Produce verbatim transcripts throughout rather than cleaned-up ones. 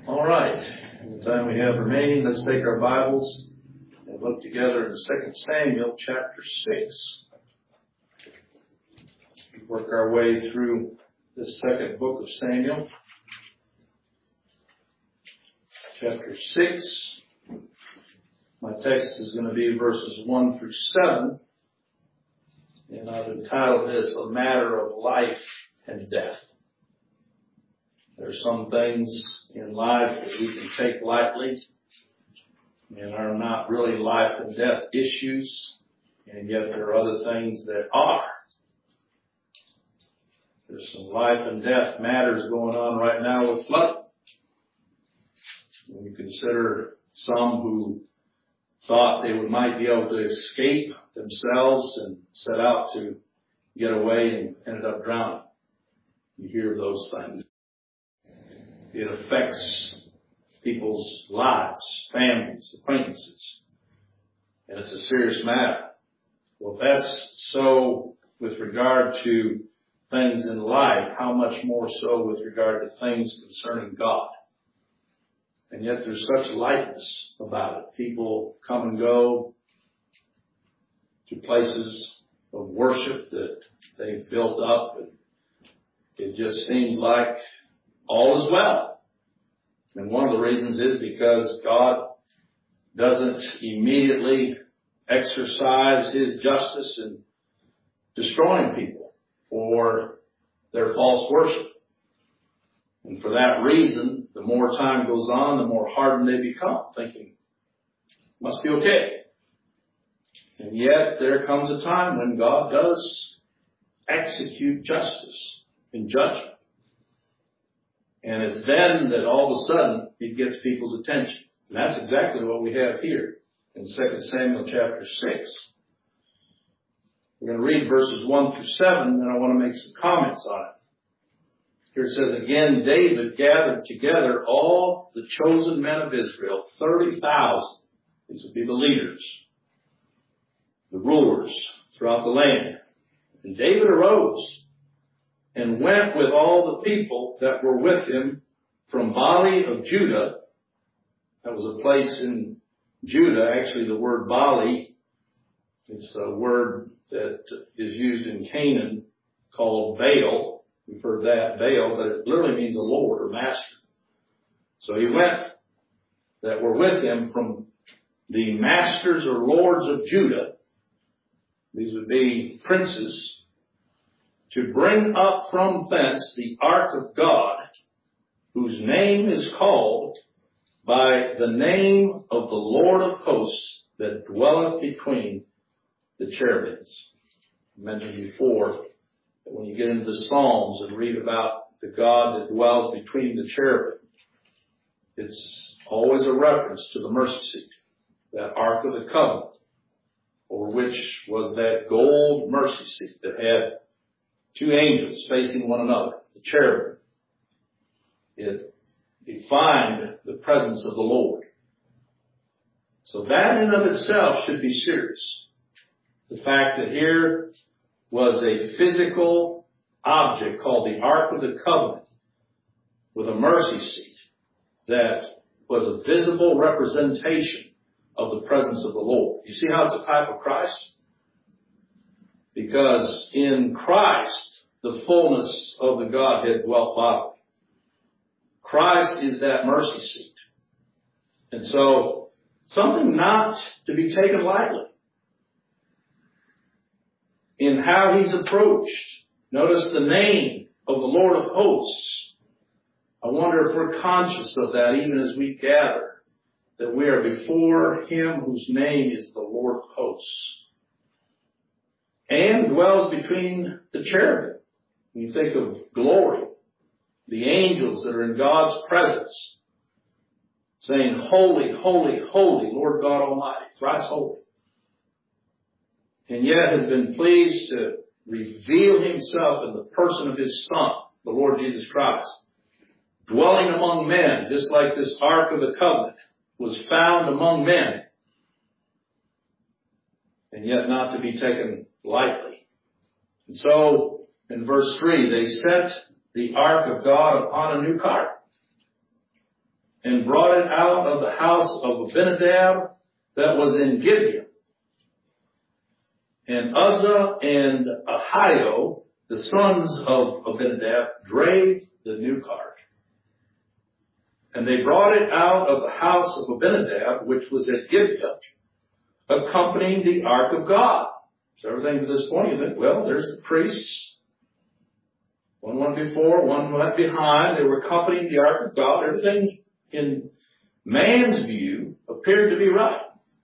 All right. In the time we have remaining, let's take our Bibles and look together in Second Samuel chapter six. Work our way through this second book of Samuel. Chapter six. My text is going to be verses one through seven. And I've entitled this, A Matter of Life and Death. There are some things in life that we can take lightly and are not really life and death issues, and yet there are other things that are. There's some life and death matters going on right now with flooding. When you consider some who thought they would, might be able to escape themselves and set out to get away and ended up drowning. You hear of those things. It affects people's lives, families, acquaintances. And it's a serious matter. Well, if that's so with regard to things in life, how much more so with regard to things concerning God? And yet there's such lightness about it. People come and go to places of worship that they've built up. And it just seems like all is well. And one of the reasons is because God doesn't immediately exercise His justice in destroying people for their false worship. And for that reason, the more time goes on, the more hardened they become, thinking, must be okay. And yet there comes a time when God does execute justice in judgment. And it's then that all of a sudden it gets people's attention. And that's exactly what we have here in Second Samuel chapter six. We're going to read verses one through seven, and I want to make some comments on it. Here it says, Again, David gathered together all the chosen men of Israel, thirty thousand. These would be the leaders, the rulers throughout the land. And David arose and went with all the people that were with him from Bali of Judah. That was a place in Judah. Actually, the word Bali is a word that is used in Canaan called Baal. We've heard that, Baal, but it literally means a lord or master. So he went that were with him from the masters or lords of Judah. These would be princes, to bring up from thence the ark of God, whose name is called by the name of the Lord of hosts that dwelleth between the cherubims. I mentioned before that when you get into the Psalms and read about the God that dwells between the cherubim, it's always a reference to the mercy seat, that Ark of the Covenant, over which was that gold mercy seat that had two angels facing one another, the cherubim. It defined the presence of the Lord. So that in and of itself should be serious. The fact that here was a physical object called the Ark of the Covenant with a mercy seat that was a visible representation of the presence of the Lord. You see how it's a type of Christ? Because in Christ, the fullness of the Godhead dwelt bodily. Christ is that mercy seat. And so, something not to be taken lightly in how He's approached. Notice the name of the Lord of hosts. I wonder if we're conscious of that even as we gather, that we are before Him whose name is the Lord of hosts, and dwells between the cherubim. When you think of glory, the angels that are in God's presence, saying, Holy, holy, holy, Lord God Almighty, thrice holy. And yet has been pleased to reveal Himself in the person of His Son, the Lord Jesus Christ, dwelling among men, just like this Ark of the Covenant was found among men, and yet not to be taken lightly. And so, in verse three, they set the ark of God upon a new cart. and brought it out of the house of Abinadab that was in Gibeon. And Uzzah and Ahio, the sons of Abinadab, drave the new cart. And they brought it out of the house of Abinadab, which was at Gibeah, accompanying the ark of God. So everything to this point, you think, well, there's the priests. One went before, one went behind. They were accompanying the ark of God. Everything in man's view appeared to be right.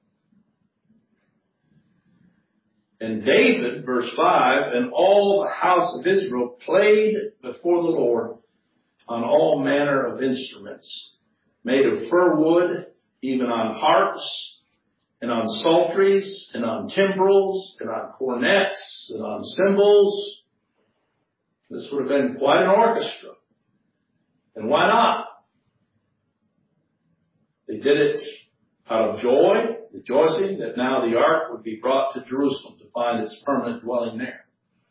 And David, verse five, and all the house of Israel played before the Lord on all manner of instruments, made of fir wood, even on harps, and on psalteries, and on timbrels, and on cornets, and on cymbals. This would have been quite an orchestra. And why not? They did it out of joy, rejoicing that now the ark would be brought to Jerusalem to find its permanent dwelling there.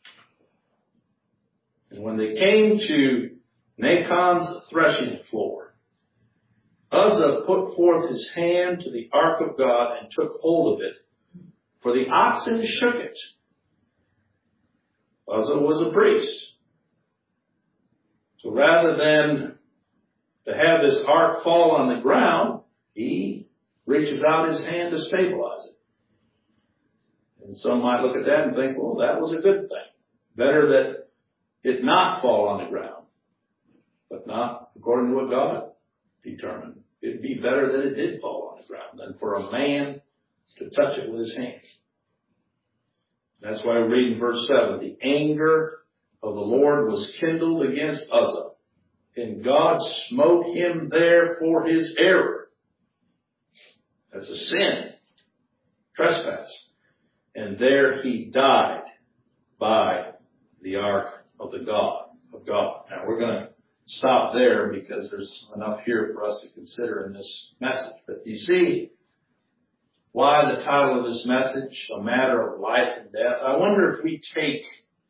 And when they came to Nachon's threshing floor, Uzzah put forth his hand to the ark of God and took hold of it, for the oxen shook it. Uzzah was a priest. So rather than to have this ark fall on the ground, he reaches out his hand to stabilize it. And some might look at that and think, well, that was a good thing. Better that it not fall on the ground. But not according to what God determined. It'd be better that it did fall on the ground than for a man to touch it with his hands. That's why we read in verse seven, the anger of the Lord was kindled against Uzzah, and God smote him there for his error. That's a sin, trespass. And there he died by the ark of the God of God. Now we're going to stop there because there's enough here for us to consider in this message. But you see why the title of this message, A Matter of Life and Death. I wonder if we take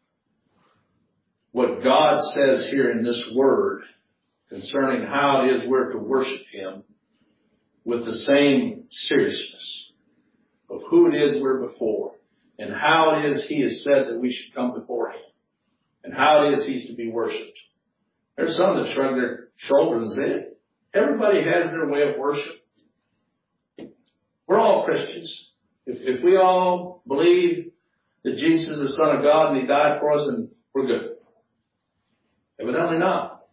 what God says here in this word concerning how it is we're to worship Him with the same seriousness of who it is we're before and how it is He has said that we should come before Him and how it is He's to be worshipped. There's some that shrug their shoulders and say, everybody has their way of worship. We're all Christians. If, if we all believe that Jesus is the Son of God and He died for us, then we're good. Evidently not.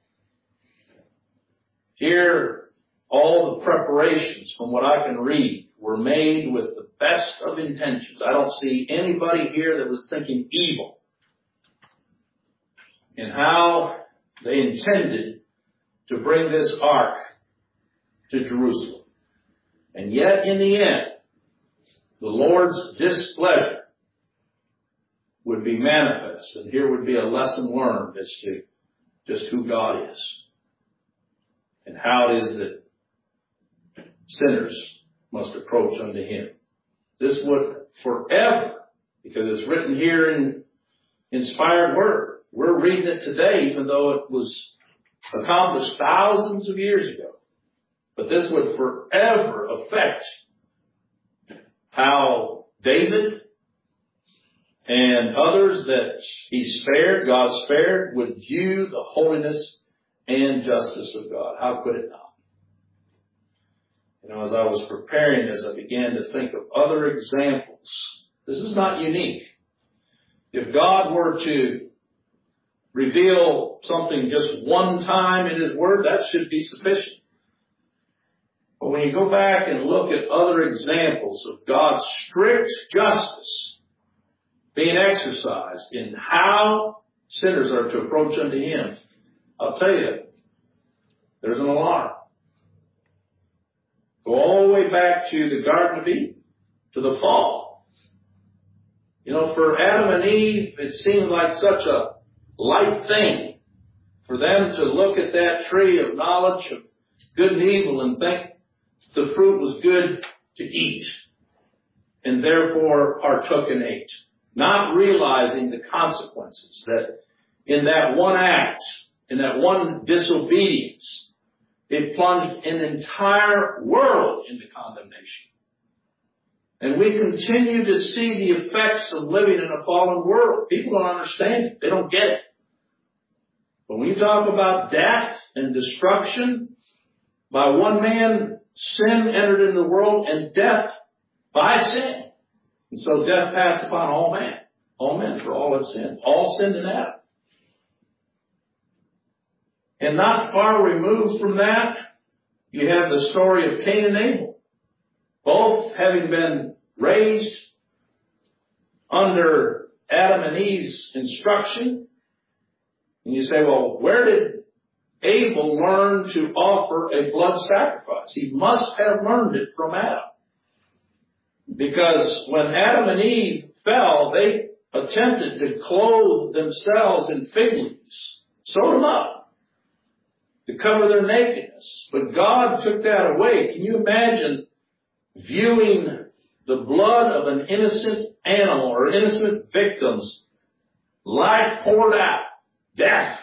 Here, all the preparations from what I can read were made with the best of intentions. I don't see anybody here that was thinking evil in how they intended to bring this ark to Jerusalem. And yet, in the end, the Lord's displeasure would be manifest. And here would be a lesson learned as to just who God is and how it is that sinners must approach unto Him. This would forever, because it's written here in inspired word. We're reading it today, even though it was accomplished thousands of years ago. But this would forever affect how David and others that He spared, God spared, would view the holiness and justice of God. How could it not? You know, as I was preparing this, I began to think of other examples. This is not unique. If God were to reveal something just one time in His Word, that should be sufficient. But when you go back and look at other examples of God's strict justice being exercised in how sinners are to approach unto Him, I'll tell you, there's an alarm. Go all the way back to the Garden of Eden, to the fall. You know, for Adam and Eve, it seemed like such a light thing for them to look at that tree of knowledge of good and evil and think the fruit was good to eat, and therefore partook and ate, not realizing the consequences that in that one act, in that one disobedience, it plunged an entire world into condemnation. And we continue to see the effects of living in a fallen world. People don't understand it. They don't get it. But when you talk about death and destruction, by one man, sin entered into the world, and death by sin. And so death passed upon all men. All men, for all have sinned. All sinned in Adam. And not far removed from that, you have the story of Cain and Abel. Both having been raised under Adam and Eve's instruction. And you say, well, where did Abel learn to offer a blood sacrifice? He must have learned it from Adam. Because when Adam and Eve fell, they attempted to clothe themselves in fig leaves, sewed them up to cover their nakedness. But God took that away. Can you imagine viewing the blood of an innocent animal or innocent victims, life poured out, death,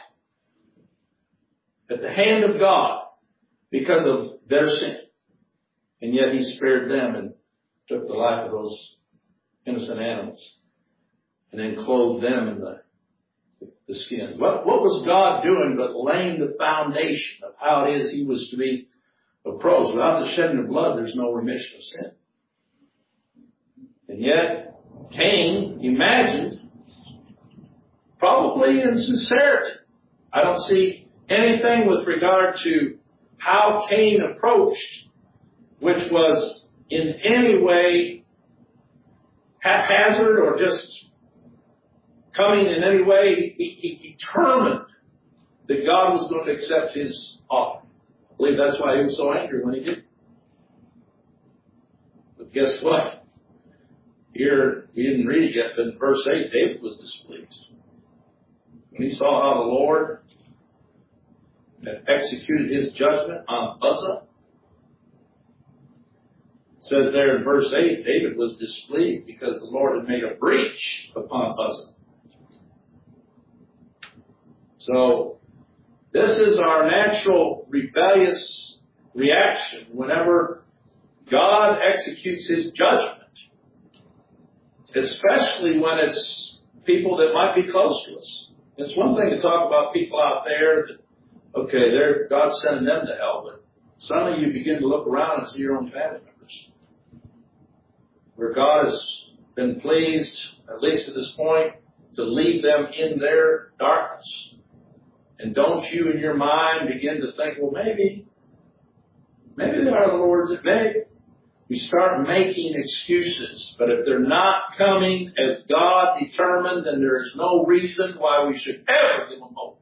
at the hand of God because of their sin? And yet He spared them and took the life of those innocent animals and then clothed them in the, the skin. What, what was God doing but laying the foundation of how it is He was to be approached? Without the shedding of blood, there's no remission of sin. And yet, Cain imagined, probably in sincerity, I don't see anything with regard to how Cain approached, which was in any way haphazard or just coming in any way. He, he determined that God was going to accept his offering. I believe that's why he was so angry when he did. But guess what? Here, we didn't read it yet, but in verse eight, David was displeased. When he saw how the Lord had executed his judgment on Uzzah, it says there in verse eight, David was displeased because the Lord had made a breach upon Uzzah. So, this is our natural rebellious reaction whenever God executes his judgment. Especially when it's people that might be close to us. It's one thing to talk about people out there that, okay, they're, God's sending them to hell, but suddenly you begin to look around and see your own family members. Where God has been pleased, at least at this point, to leave them in their darkness. And don't you in your mind begin to think, well, maybe, maybe they are the Lord's, maybe. We start making excuses. But if they're not coming as God determined, then there is no reason why we should ever give them hope.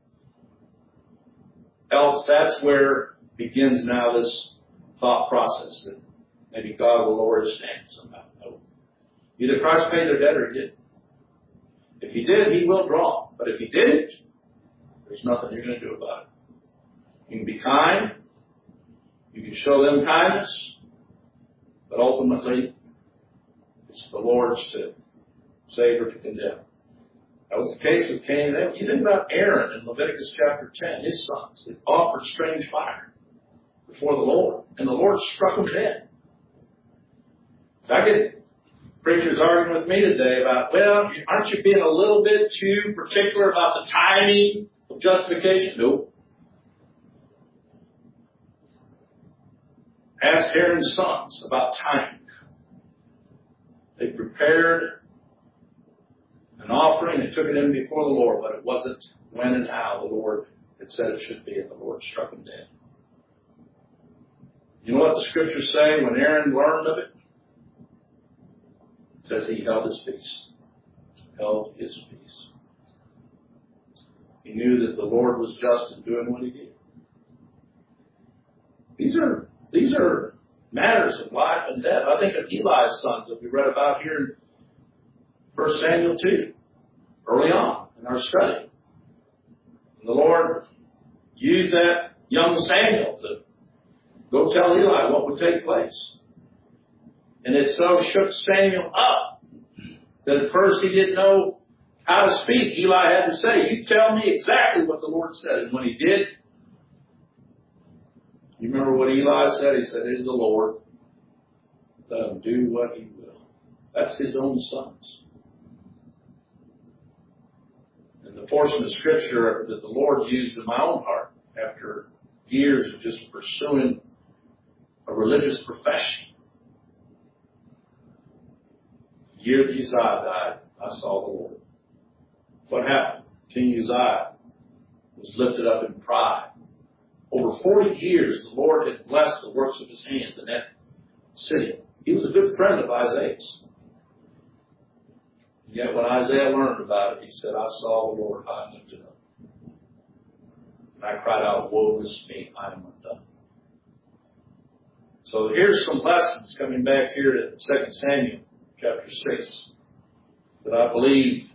Else, that's where begins now this thought process that maybe God will lower his standard somehow. No. Either Christ paid their debt or he didn't. If he did, he will draw. But if he didn't, there's nothing you're going to do about it. You can be kind. You can show them kindness. But ultimately, it's the Lord's to save or to condemn. That was the case with Cain and Abel. You think about Aaron in Leviticus chapter ten, his sons. They offered strange fire before the Lord, and the Lord struck them dead. I get preachers arguing with me today about, well, aren't you being a little bit too particular about the timing of justification? Nope. Ask Aaron's sons about timing. They prepared an offering and took it in before the Lord, but it wasn't when and how the Lord had said it should be, and the Lord struck them dead. You know what the scriptures say when Aaron learned of it? It says he held his peace. Held his peace. He knew that the Lord was just in doing what he did. These are These are matters of life and death. I think of Eli's sons that we read about here in First Samuel two, early on in our study. And the Lord used that young Samuel to go tell Eli what would take place. And it so shook Samuel up that at first he didn't know how to speak. Eli had to say, you tell me exactly what the Lord said. And when he did, You remember what Eli said? He said, it is the Lord. Let him do what he will. That's his own sons. And the portion of Scripture that the Lord used in my own heart after years of just pursuing a religious profession. The year that Uzziah died, I saw the Lord. What happened? King Uzziah was lifted up in pride. Over forty years, the Lord had blessed the works of his hands in that city. He was a good friend of Isaiah's. Yet when Isaiah learned about it, he said, I saw the Lord high and lifted up. And I cried out, woe is me, I am undone. So here's some lessons coming back here to Second Samuel chapter six that I believe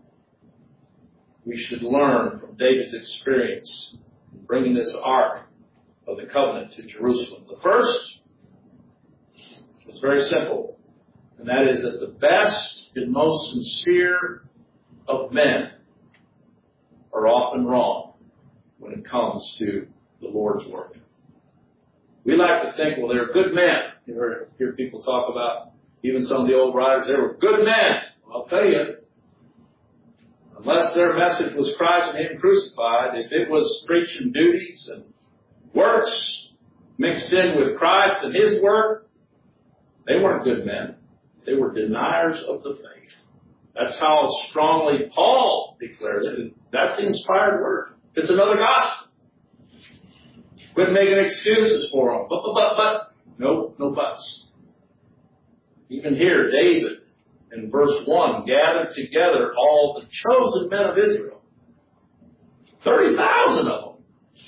we should learn from David's experience in bringing this ark of the covenant to Jerusalem. The first is very simple, and that is that the best and most sincere of men are often wrong when it comes to the Lord's work. We like to think, well, they're good men. You hear, hear people talk about, even some of the old writers, they were good men. Well, I'll tell you, unless their message was Christ and Him crucified, if it was preaching duties and works mixed in with Christ and His work, they weren't good men. They were deniers of the faith. That's how strongly Paul declared it. And that's the inspired word. It's another gospel. Quit making excuses for them. But, but, but, but. No, no buts. Even here, David, in verse one, gathered together all the chosen men of Israel. thirty thousand of them.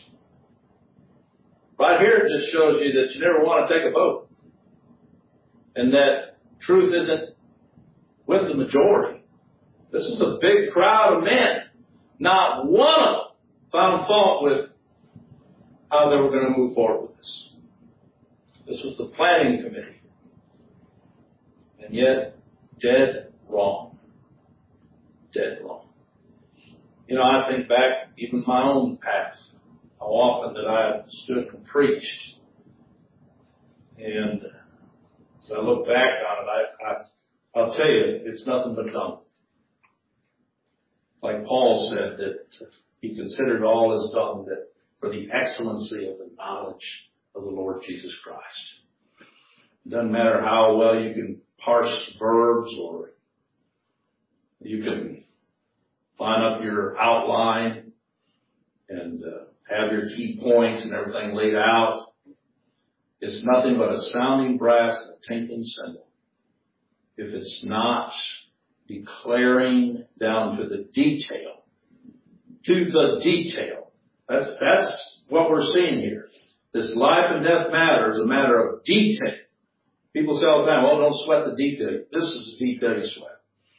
Right here, it just shows you that you never want to take a vote. And that truth isn't with the majority. This is a big crowd of men. Not one of them found fault with how they were going to move forward with this. This was the planning committee. And yet, dead wrong. Dead wrong. You know, I think back even my own past, how often that I have stood and preached. And as I look back on it, I, I, I'll tell you, it's nothing but dung. Like Paul said, that he considered all as dung, that for the excellency of the knowledge of the Lord Jesus Christ. It doesn't matter how well you can parse verbs or you can line up your outline and uh, have your key points and everything laid out. It's nothing but a sounding brass and a tinkling cymbal. If it's not declaring down to the detail, to the detail. That's, that's what we're seeing here. This life and death matter is a matter of detail. People say all the time, oh, don't sweat the detail. This is the detail you sweat.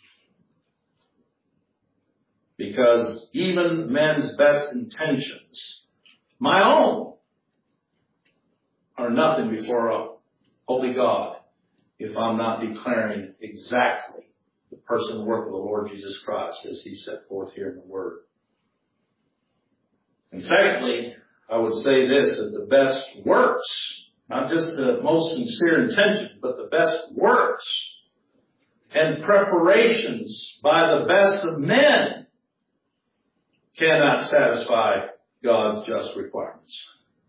Because even men's best intentions, my own, are nothing before a holy God if I'm not declaring exactly the person and work of the Lord Jesus Christ as He set forth here in the Word. And secondly, I would say this, that the best works, not just the most sincere intentions, but the best works and preparations by the best of men cannot satisfy God's just requirements.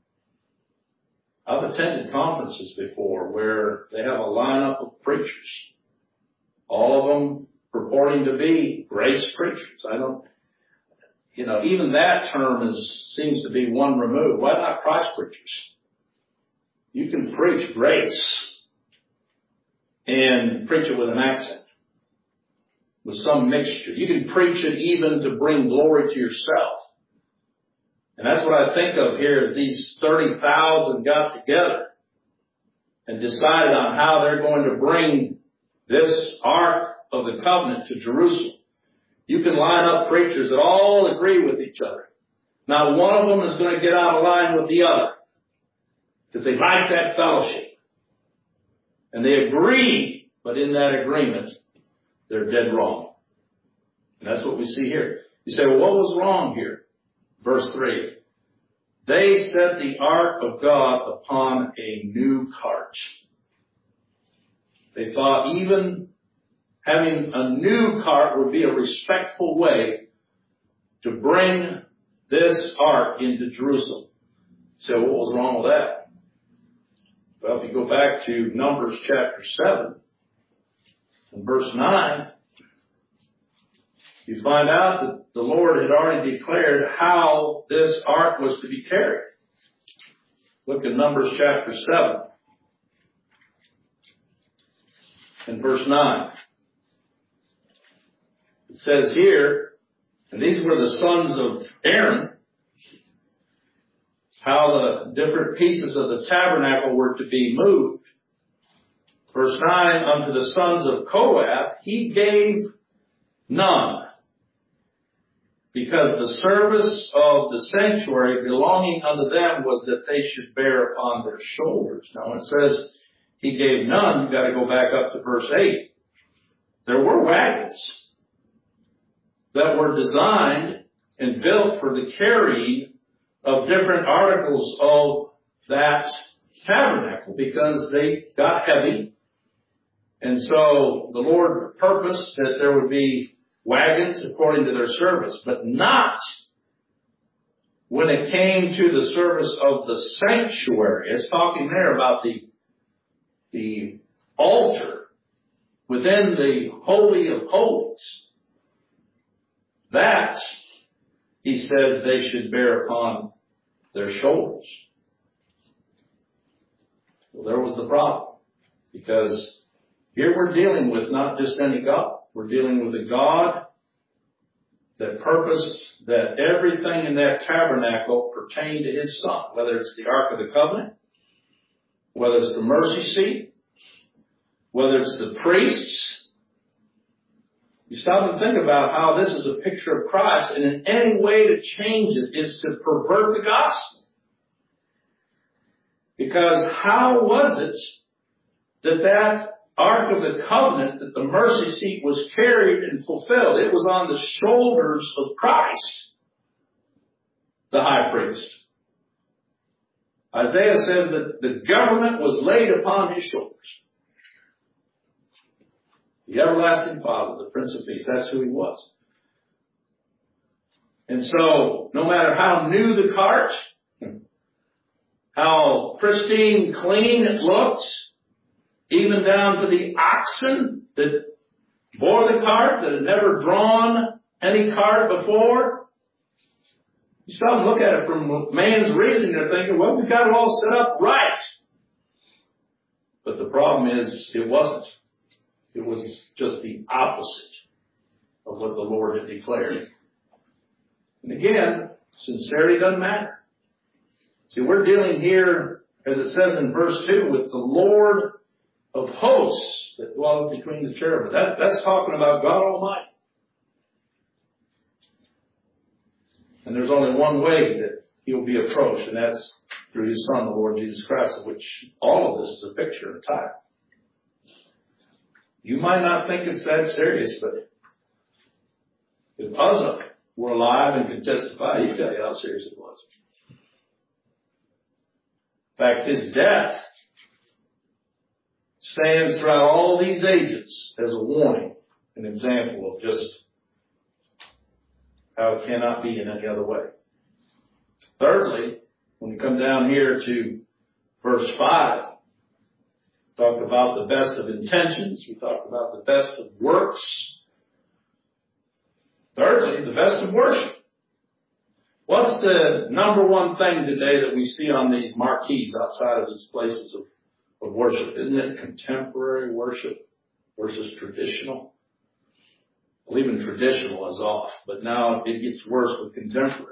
I've attended conferences before where they have a lineup of preachers, all of them purporting to be grace preachers. I don't, you know, even that term is, seems to be one removed. Why not Christ preachers? You can preach grace and preach it with an accent, with some mixture. You can preach it even to bring glory to yourself. And that's what I think of here as these thirty thousand got together and decided on how they're going to bring this Ark of the Covenant to Jerusalem. You can line up preachers that all agree with each other. Not one of them is going to get out of line with the other because they like that fellowship. And they agree, but in that agreement, they're dead wrong. And that's what we see here. You say, well, what was wrong here? Verse three. they set the ark of God upon a new cart. They thought even having a new cart would be a respectful way to bring this ark into Jerusalem. So what was wrong with that? Well, if you go back to Numbers chapter seven and verse nine, you find out that the Lord had already declared how this ark was to be carried. Look at Numbers chapter seven and verse nine. It says here, and these were the sons of Aaron, how the different pieces of the tabernacle were to be moved. Verse nine, unto the sons of Kohath he gave none, because the service of the sanctuary belonging unto them was that they should bear upon their shoulders. Now when it says he gave none, you've got to go back up to verse eight. There were wagons that were designed and built for the carrying of different articles of that tabernacle because they got heavy. And so the Lord purposed that there would be wagons according to their service, but not when it came to the service of the sanctuary. It's talking there about the, the altar within the Holy of Holies. That, he says, they should bear upon their shoulders. Well, there was the problem. Because here we're dealing with not just any God. We're dealing with a God that purposed that everything in that tabernacle pertained to his Son. Whether it's the Ark of the Covenant, whether it's the mercy seat, whether it's the priests. You stop and think about how this is a picture of Christ, and in any way to change it is to pervert the gospel. Because how was it that that Ark of the Covenant, that the mercy seat was carried and fulfilled? It was on the shoulders of Christ, the high priest. Isaiah said that the government was laid upon his shoulders. The everlasting Father, the Prince of Peace, that's who he was. And so, no matter how new the cart, how pristine, clean it looked, even down to the oxen that bore the cart, that had never drawn any cart before, you stop and look at it from man's reasoning, they're thinking, well, we've got it all set up right. But the problem is, it wasn't. It was just the opposite of what the Lord had declared. And again, sincerity doesn't matter. See, we're dealing here, as it says in verse two, with the Lord of hosts that dwelleth between the cherubim. That, that's talking about God Almighty. And there's only one way that he'll be approached, and that's through his Son, the Lord Jesus Christ, of which all of this is a picture and a type. You might not think it's that serious, but if Uzzah were alive and could testify, he'd tell you how serious it was. In fact, his death stands throughout all these ages as a warning, an example of just how it cannot be in any other way. Thirdly, when we come down here to verse five, talked about the best of intentions. We talked about the best of works. Thirdly, the best of worship. What's the number one thing today that we see on these marquees outside of these places of, of worship? Isn't it contemporary worship versus traditional? Well, even traditional is off, but now it gets worse with contemporary.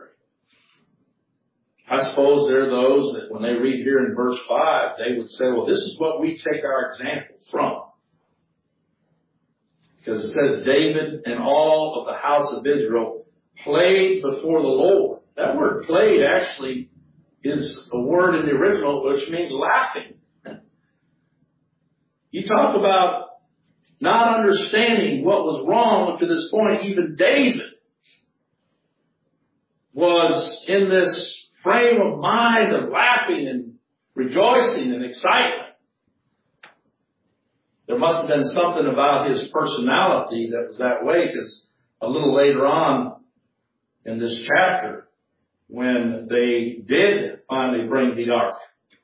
I suppose there are those that when they read here in verse five, they would say, well, this is what we take our example from. Because it says David and all of the house of Israel played before the Lord. That word played actually is a word in the original which means laughing. You talk about not understanding what was wrong up to this point. Even David was in this frame of mind of laughing and rejoicing and excitement. There must have been something about his personality that was that way, because a little later on in this chapter, when they did finally bring the ark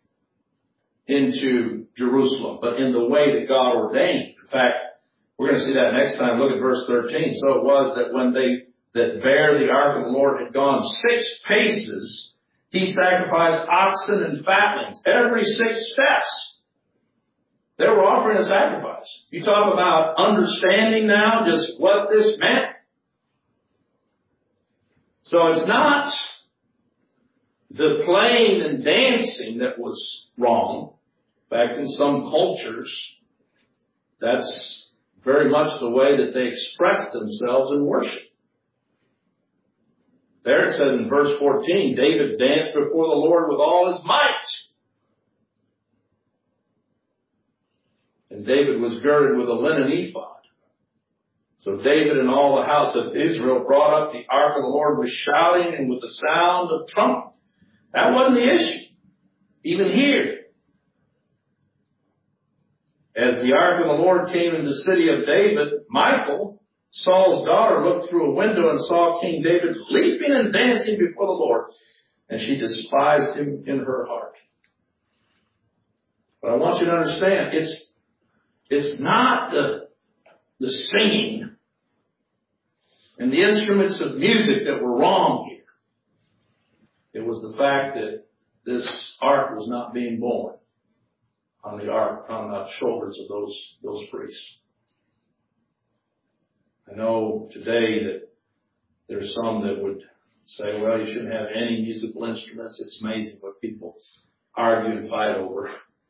into Jerusalem, but in the way that God ordained. In fact, we're going to see that next time. Look at verse thirteen. So it was that when they that bare the ark of the Lord had gone six paces, he sacrificed oxen and fatlings every six steps. They were offering a sacrifice. You talk about understanding now just what this meant. So it's not the playing and dancing that was wrong. In fact, in some cultures, that's very much the way that they express themselves in worship. There it says in verse fourteen, David danced before the Lord with all his might. And David was girded with a linen ephod. So David and all the house of Israel brought up the ark of the Lord with shouting and with the sound of trumpet. That wasn't the issue. Even here, as the ark of the Lord came into the city of David, Michal, Saul's daughter, looked through a window and saw King David leaping and dancing before the Lord, and she despised him in her heart. But I want you to understand, it's it's not the the singing and the instruments of music that were wrong here. It was the fact that this ark was not being borne on the ark, on the shoulders of those, those priests. I know today that there's some that would say, well, you shouldn't have any musical instruments. It's amazing what people argue and fight over.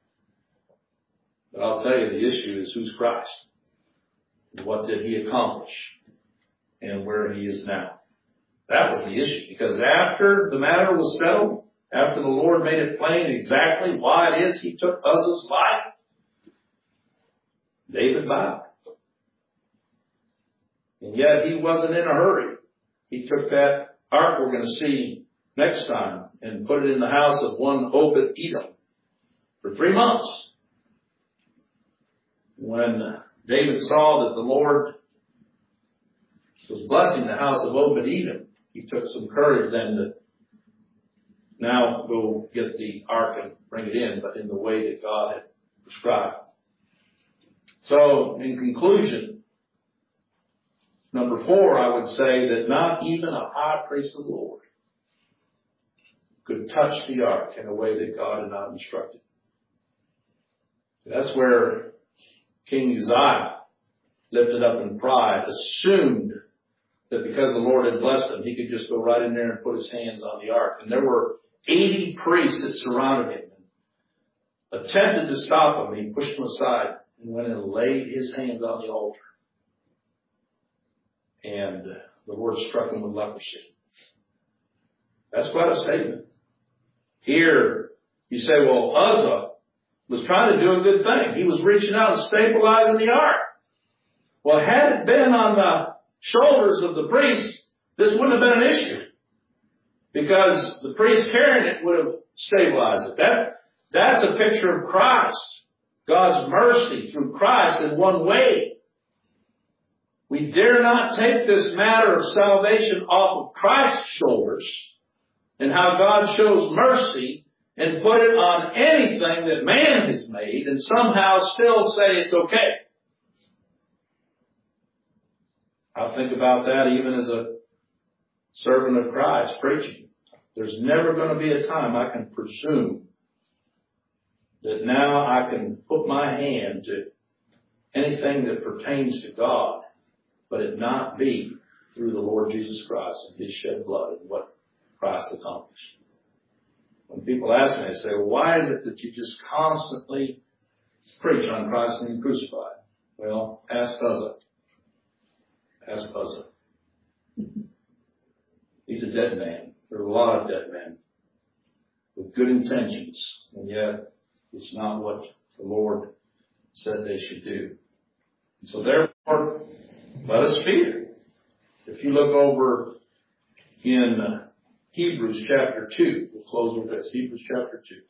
But I'll tell you, the issue is who's Christ? What did he accomplish? And where he is now. That was the issue. Because after the matter was settled, after the Lord made it plain exactly why it is he took Uzzah's life, David bowed. And yet he wasn't in a hurry. He took that ark we're going to see next time and put it in the house of one Obed-Edom for three months. When David saw that the Lord was blessing the house of Obed-Edom, he took some courage then to now go get the ark and bring it in, but in the way that God had prescribed. So, in conclusion, number four, I would say that not even a high priest of the Lord could touch the ark in a way that God had not instructed. That's where King Uzziah, lifted up in pride, assumed that because the Lord had blessed him, he could just go right in there and put his hands on the ark. And there were eighty priests that surrounded him and attempted to stop him. He pushed them aside and went and laid his hands on the altar. And the Lord struck him with leprosy. That's quite a statement. Here, you say, well, Uzzah was trying to do a good thing. He was reaching out and stabilizing the ark. Well, had it been on the shoulders of the priests, this wouldn't have been an issue. Because the priest carrying it would have stabilized it. That, that's a picture of Christ. God's mercy through Christ in one way. We dare not take this matter of salvation off of Christ's shoulders and how God shows mercy and put it on anything that man has made and somehow still say it's okay. I think about that even as a servant of Christ preaching. There's never going to be a time I can presume that now I can put my hand to anything that pertains to God, but it not be through the Lord Jesus Christ and his shed blood and what Christ accomplished. When people ask me, they say, well, why is it that you just constantly preach on Christ and him crucified? Well, ask Uzzah. Ask Uzzah. He's a dead man. There are a lot of dead men with good intentions, and yet it's not what the Lord said they should do. And so therefore, let us fear. If you look over in Hebrews chapter two. We'll close with this. Hebrews chapter two.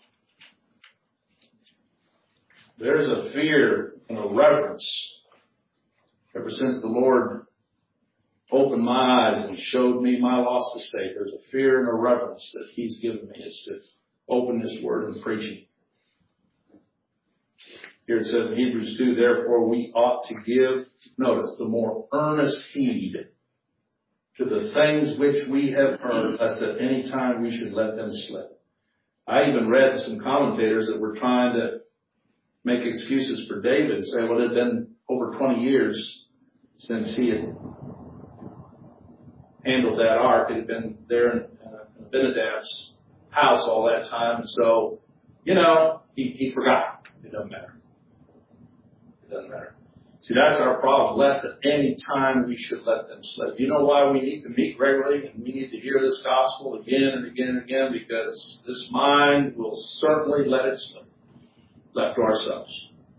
There's a fear and a reverence ever since the Lord opened my eyes and showed me my lost estate. There's a fear and a reverence that He's given me is to open His Word and preach it. Here it says in Hebrews two, therefore we ought to give, notice, the more earnest heed to the things which we have heard, lest at any time we should let them slip. I even read some commentators that were trying to make excuses for David and say, well, it had been over twenty years since he had handled that ark. It had been there in uh, Abinadab's house all that time. So, you know, he, he forgot. It doesn't matter. It doesn't matter. See, that's our problem. Lest at any time we should let them slip. You know why we need to meet regularly and we need to hear this gospel again and again and again? Because this mind will certainly let it slip, left to ourselves.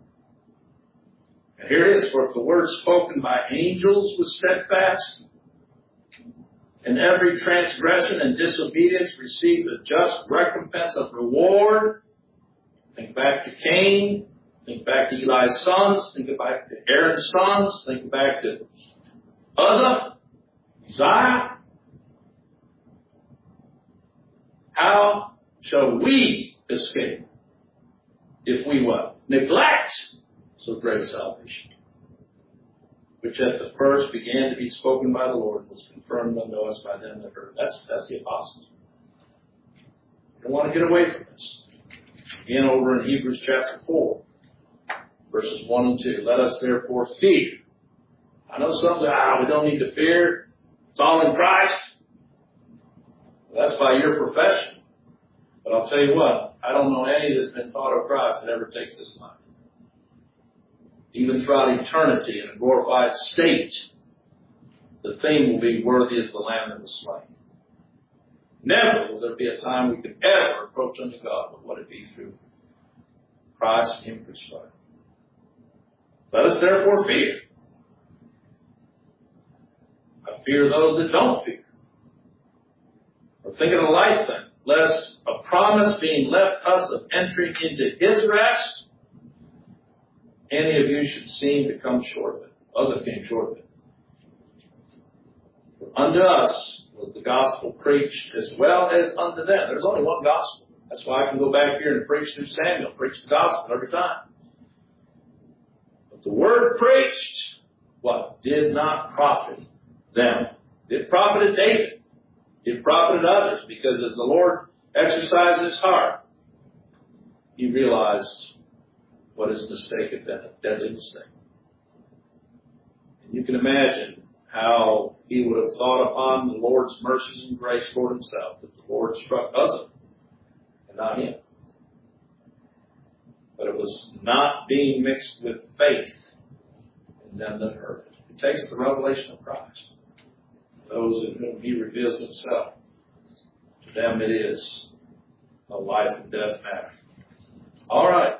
And here it is. For if the word spoken by angels was steadfast, and every transgression and disobedience received a just recompense of reward. Think back to Cain. Think back to Eli's sons. Think back to Aaron's sons. Think back to Uzzah, Uzziah. How shall we escape if we what? Neglect so great salvation, which at the first began to be spoken by the Lord, was confirmed unto us by them that heard. That's, that's the apostles. You don't want to get away from this. Again, over in Hebrews chapter four, verses one and two. Let us therefore fear. I know some say, ah, we don't need to fear. It's all in Christ. Well, that's by your profession. But I'll tell you what, I don't know any that's been taught of Christ that ever takes this line. Even throughout eternity in a glorified state, the theme will be worthy as the Lamb that was slain. Never will there be a time we could ever approach unto God, but would it be through Christ and Him crucified. Let us therefore fear. I fear those that don't fear. Or think of the light thing, lest a promise being left us of entering into His rest, any of you should seem to come short of it. Uzzah came short of it. For unto us was the gospel preached as well as unto them. There's only one gospel. That's why I can go back here and preach through Samuel, preach the gospel every time. But the word preached, what? Did not profit them. It profited David. It profited others, because as the Lord exercised His heart, he realized what his mistake had been, a deadly mistake. And you can imagine how he would have thought upon the Lord's mercies and grace toward himself, that the Lord struck Uzzah and not him. But it was not being mixed with faith in them that heard it. It takes the revelation of Christ. Those in whom He reveals Himself, to them it is a life and death matter. All right.